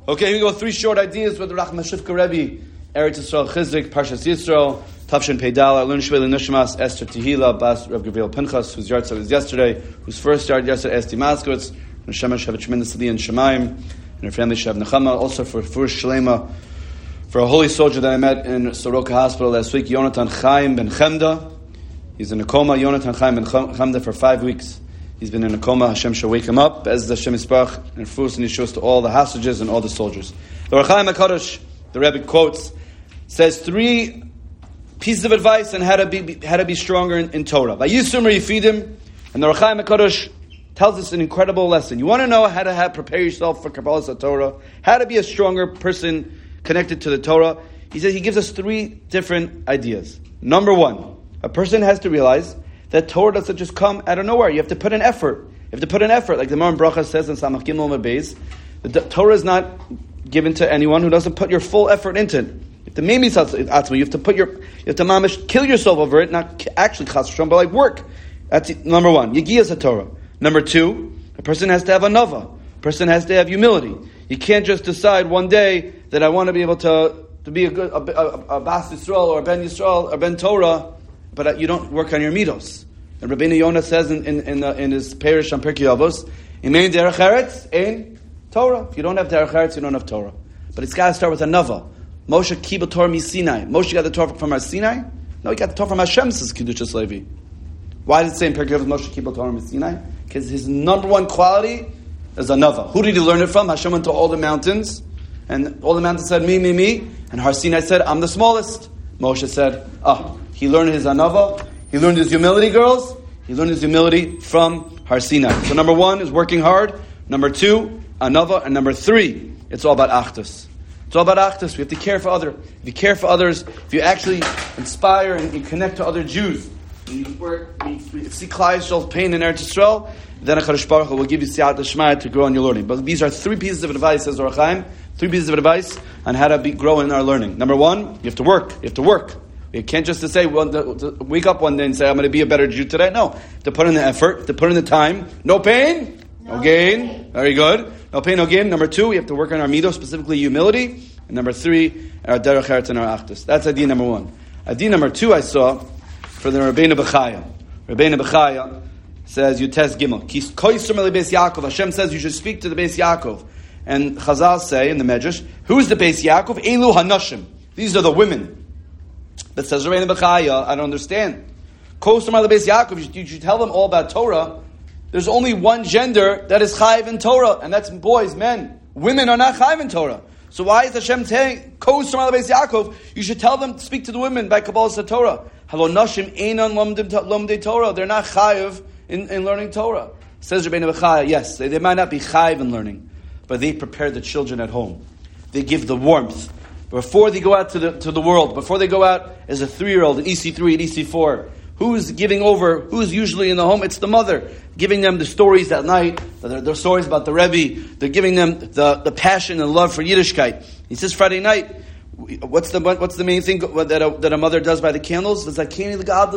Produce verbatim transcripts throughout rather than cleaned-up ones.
Okay, here we go. Three short ideas with the Rachma Shivka Rebbe, Eretz Yisrael Chizrik, Parshas Yisrael, Tavshin Peidal, Learn Shveli Nishmas, Esther Tehila, Bas Reb Gabriel Pinchas, whose yard was yesterday, whose first yard yesterday, Esti Maskowitz, and Shemesh Shevet Shemina Sali and Shemaim, and her family Shev Nechama, also for first Shalema, for a holy soldier that I met in Soroka Hospital last week, Yonatan Chaim Ben Chemda. He's in a coma, Yonatan Chaim Ben Chemda, for five weeks. He's been in a coma. Hashem shall wake him up. As the Hashem Yisparach and Fus and Yeshus to all the hostages and all the soldiers. The Ohr HaChaim HaKadosh, the Rebbe quotes, says three pieces of advice on how to be how to be stronger in, in Torah. Vayisum Yifidim, and the Ohr HaChaim HaKadosh tells us an incredible lesson. You want to know how to have, prepare yourself for Kabbalas Torah, how to be a stronger person connected to the Torah. He says he gives us three different ideas. Number one, a person has to realize that Torah doesn't just come out of nowhere. You have to put an effort. You have to put an effort. Like the Maran Bracha says in Samach Gimel Beis, the Torah is not given to anyone who doesn't put your full effort into it. You have to mimi atzma. You have to put your, you have to mamish, kill yourself over it, not actually chas v'shalom, but like work. That's number one. Yigiyas HaTorah. Number two, a person has to have a nava. A person has to have humility. You can't just decide one day that I want to be able to, to be a good, a, a, a Bas Yisrael or a Ben Yisrael or Ben Torah, but you don't work on your midos. And Rabbeinu Yonah says in in, in, the, in his parish on Pirkei Avos, "Imein derech eretz ein Torah." If you don't have derech eretz, you don't have Torah. But it's got to start with a nava. Moshe kibel Torah mi Sinai. Moshe got the Torah from our Sinai. No, he got the Torah from Hashem. Says Kedushas Levi. Why does it say in Pirkei Avos Moshe kibel Torah mi Sinai? Because his number one quality is a nava. Who did he learn it from? Hashem went to all the mountains, and all the mountains said me, me, me, and Har Sinai said, "I'm the smallest." Moshe said, "Ah." He learned his anava. He learned his humility, girls. He learned his humility from Har Sinai. So number one is working hard. Number two, anava. And number three, it's all about achdus. It's all about achdus. We have to care for others. If you care for others, if you actually inspire and you connect to other Jews, and you work, you see Klal Yisrael's pain in Eretz Yisrael, then HaKadosh Baruch Hu will give you siyat d'shmaya to grow in your learning. But these are three pieces of advice, says Ohr HaChaim, three pieces of advice on how to be, grow in our learning. Number one, you have to work. You have to work. You can't just to say, well, to, to wake up one day and say, I'm going to be a better Jew today. No. To put in the effort, to put in the time. No pain, no, no gain. gain. Very good. No pain, no gain. Number two, we have to work on our midos, specifically humility. And number three, our derech eretz and our achdus. That's idea number one. Idea number two I saw for the Rabbeinu Bechaya. Rabbeinu Bechaya says, you test Gimel. Ki koisum ele Beis Yaakov. Hashem says you should speak to the Beis Yaakov. And Chazal say in the Medrash, who's the Beis Yaakov? Elu hanashim. These are the women. But says Rabbeinu Bechaya, I don't understand. Kosam al Beis Yaakov, you should tell them all about Torah. There's only one gender that is chayiv in Torah, and that's boys, men. Women are not chayiv in Torah. So why is Hashem saying, Kosam al Beis Yaakov, you should tell them to speak to the women by Kabbalas Torah. Halo nashim einan lomdei Torah. They're not chayiv in, in learning Torah. Says Rabbeinu Bechaya, yes, they, they might not be chayiv in learning, but they prepare the children at home. They give the warmth. Before they go out to the to the world, before they go out as a three-year-old, an E C three, an E C four, who's giving over, who's usually in the home? It's the mother, giving them the stories that night, the, the stories about the Rebbe. They're giving them the, the passion and love for Yiddishkeit. He says Friday night, what's the what's the main thing that a, that a mother does by the candles? It's like, we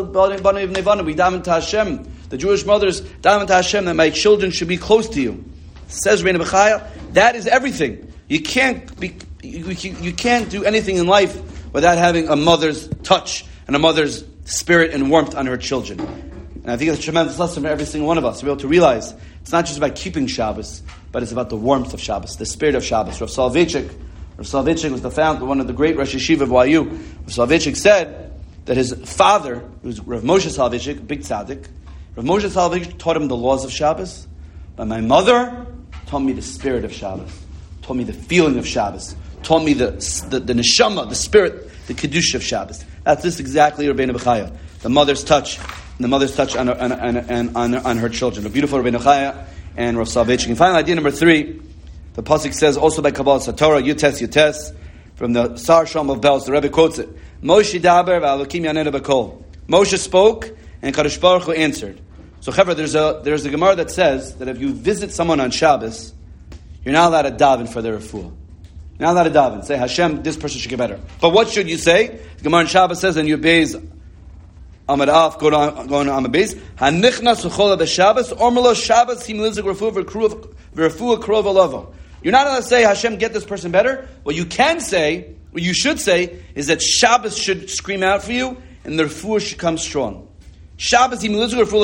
daven to Hashem. The Jewish mothers daven to Hashem that my children should be close to you. Says Rabbeinu Bechaya, that is everything. You can't be... You, you, you can't do anything in life without having a mother's touch and a mother's spirit and warmth on her children. And I think it's a tremendous lesson for every single one of us to be able to realize it's not just about keeping Shabbos, but it's about the warmth of Shabbos, the spirit of Shabbos. Rav Soloveitchik, Rav Soloveitchik was the founder, one of the great Rosh Yeshiva of Y U. Rav Soloveitchik said that his father, who was Rav Moshe Soloveitchik, a big tzaddik, Rav Moshe Soloveitchik taught him the laws of Shabbos, but my mother taught me the spirit of Shabbos, taught me the feeling of Shabbos, taught me the, the the neshama, the spirit, the kedusha of Shabbos. That's this exactly Rabbeinu Bechaya. The mother's touch, and the mother's touch on her, on, on, on, on, on her children. A beautiful Rabbeinu Bechaya and Rav Soloveitchik. And finally, idea number three, the pasuk says also by Kabbalas Torah, Yutes Yutes, from the Sar Shalom of Bells. The Rebbe quotes it. Moshe daber v'alokim yanenu b'kol. Moshe spoke and Kadosh Baruch Hu answered. So, Chevra, there's a there's a Gemara that says that if you visit someone on Shabbos, you're not allowed to daven for their refuah. You're not allowed to daven. Say, Hashem, this person should get better. But what should you say? The Gemara in Shabbos says, and you beis Amad Af, go to go to Amad Beis. Hanichnas uchola b'Shabbos, ormelo Shabbos him lives a refuah v'refuah krov alavo. You're not allowed to say, Hashem, get this person better. What you can say, what you should say, is that Shabbos should scream out for you, and the refuah should come strong. Shabbos, he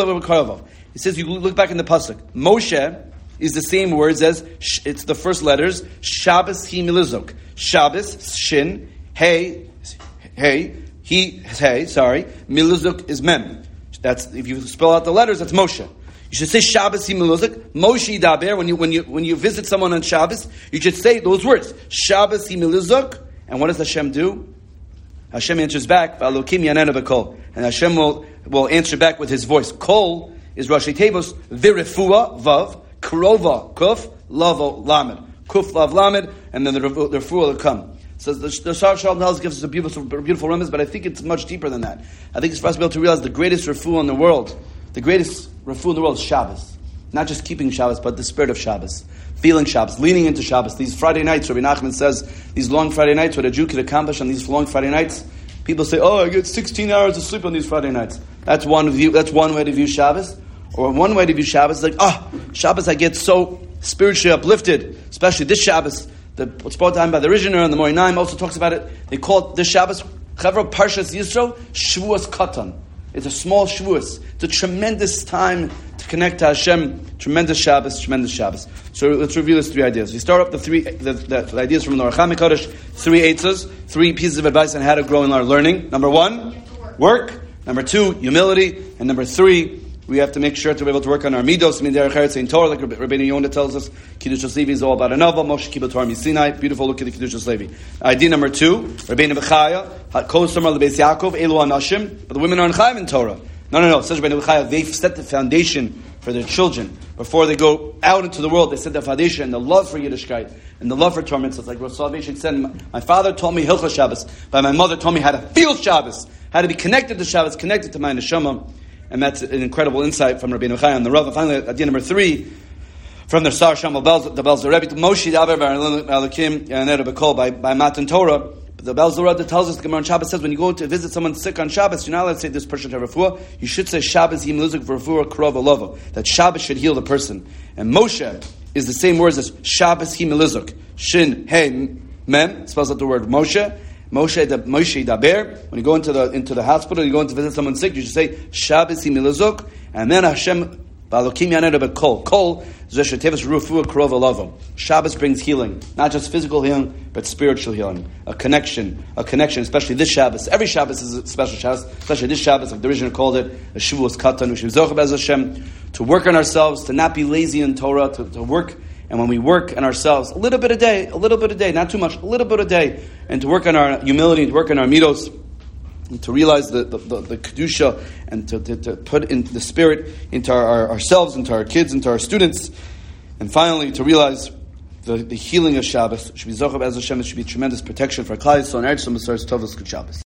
says, you look back in the pasuk. Moshe is the same words as, it's the first letters, Shabbos, he milizuk. Shabbos, shin, hey, hey, he, hey, sorry, milizuk is mem. That's, if you spell out the letters, that's Moshe. You should say Shabbos Himiluzuk, Moshe Daber. When you when you when you visit someone on Shabbos, you should say those words, Shabbos Himiluzuk. And what does Hashem do? Hashem answers back, V'alokim yanenu b'kol, and Hashem will will answer back with His voice. Kol is Rashi Tevos v'refua vav krova kuf lavo lamed kuf lav lamed, and then the the refuah will come. So the, the Shar Shalom tells gives us a beautiful beautiful remez, but I think it's much deeper than that. I think it's for us to be able to realize the greatest refuah in the world. The greatest refuah in the world is Shabbos. Not just keeping Shabbos, but the spirit of Shabbos. Feeling Shabbos, leaning into Shabbos. These Friday nights, Rabbi Nachman says, these long Friday nights, what a Jew could accomplish on these long Friday nights. People say, oh, I get sixteen hours of sleep on these Friday nights. That's one view. That's one way to view Shabbos. Or one way to view Shabbos is like, oh, Shabbos, I get so spiritually uplifted, especially this Shabbos. The, what's brought down by the Rishner and the Moinaim also talks about it. They call it this Shabbos, Chavra Parshas Yisro, Shavuos Katan. It's a small Shavuos. It's a tremendous time to connect to Hashem. Tremendous Shabbos, tremendous Shabbos. So let's review these three ideas. We start up the three the, the, the ideas from the Orach HaMikodesh, three eitzos, three pieces of advice on how to grow in our learning. Number one, work. Number two, humility. And number three, we have to make sure to be able to work on our midos, midei cheretz in Torah, like Rabbeinu Yonah tells us. Kiddushas Levi is all about anova. Moshe Kibbutz Torah Misinai. Beautiful look at the Kiddushas Levi. Idea number two, Rabbeinu Bechaya, Kol Somer LeBeis Yaakov, Elu Anashim, but the women are in Chayim in Torah. No, no, no. Says Rabbeinu Bechaya, they've set the foundation for their children before they go out into the world. They set the foundation and the love for Yiddishkeit and the love for Torah mitzvahs. Like Rosh Salvation said, my father taught me Hilchos Shabbos, but my mother taught me how to feel Shabbos, how to be connected to Shabbos, connected to my neshama. And that's an incredible insight from Rabbeinu Bechaya and the Rav. And finally, idea number three, from the Sar Shamal Belz, the Belz the Rebbe, Moshe Daber V'Alokim Yaneh B'Kol by by Matan Torah. But the Belz the Rebbe tells us, the Gemara on Shabbos says, when you go to visit someone sick on Shabbos, you're not allowed to say this person should have refuah. You should say Shabbos Yim Luzuk V'Refuah Krov Alovo. That Shabbos should heal the person. And Moshe is the same words as Shabbos Yim Luzuk. Shin Hey Mem spells out the word Moshe. Moshe da, Moshe Daber. When you go into the into the hospital, you go in to visit someone sick, you should say Shabbos Himilazuk, and then Hashem Balokim Yaneh B'Kol. Kol Zeshetevus Rufuah Krov Alavo. Shabbos brings healing, not just physical healing, but spiritual healing. A connection, a connection. Especially this Shabbos. Every Shabbos is a special Shabbos. Especially this Shabbos, like the original called it, a Shavuos Katan. We should zoch bez Hashem to work on ourselves, to not be lazy in Torah, to, to work. And when we work on ourselves, a little bit a day, a little bit a day, not too much, a little bit a day, and to work on our humility, to work on our midos, and to realize the, the, the, the kedusha, and to, to, to put in the spirit into our, our, ourselves, into our kids, into our students, and finally to realize the, the healing of Shabbos should be zochav as Hashem. It should be tremendous protection for Klal Yisrael and Eretz Yisrael. Tovos Good Shabbos.